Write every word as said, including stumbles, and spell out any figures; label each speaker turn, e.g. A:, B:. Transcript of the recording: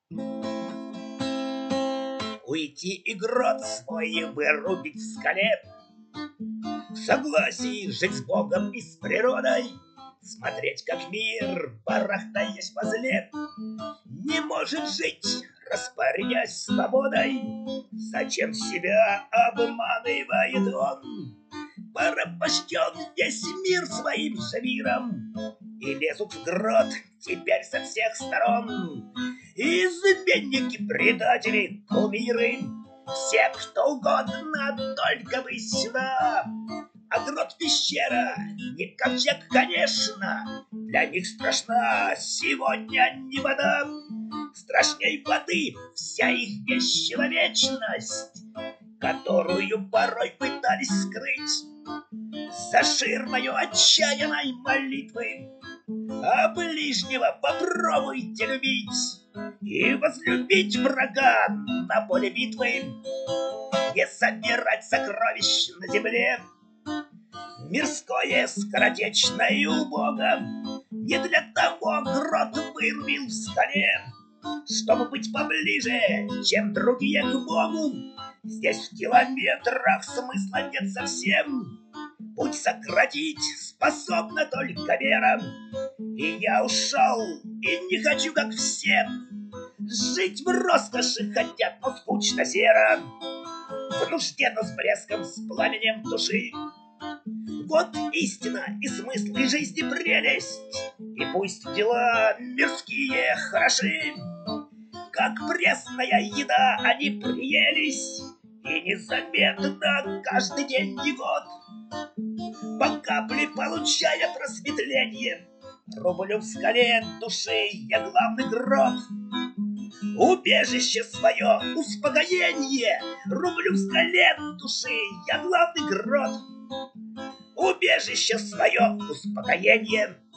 A: Уйти и грот свой вырубить в скале, в согласии жить с Богом и с природой, смотреть, как мир, барахтаясь по зле, не может жить, распорядясь свободой. Зачем себя обманывает он? Порабощен весь мир своим же миром, и лезут в грот теперь со всех сторон изменники, предатели, кумиры, все кто угодно, только бы сюда. А грот пещера, не ковчег, конечно, для них страшна сегодня не вода. Страшней воды вся их бесчеловечность, которую порой пытались скрыть за ширмою отчаянной молитвы. А ближнего попробуйте любить и возлюбить врага на поле битвы, не собирать сокровищ на земле. Мирское, скоротечное и убого, не для того грот вырубил в скале, чтобы быть поближе, чем другие, к Богу. Здесь в километрах смысла нет совсем, путь сократить способна только вера. И я ушел, и не хочу, как все, жить в роскоши хотят, но скучно серо, в нужде, но с блеском, с пламенем души. Вот истина и смысл и жизни прелесть, и пусть дела мирские хороши, как пресная еда они приелись, и незаметно каждый день и год, по капле получая просветление, рублю в скале души я главный грот. Убежище свое, успокоение, рублю в скале души я главный грот. Убежище свое, успокоение,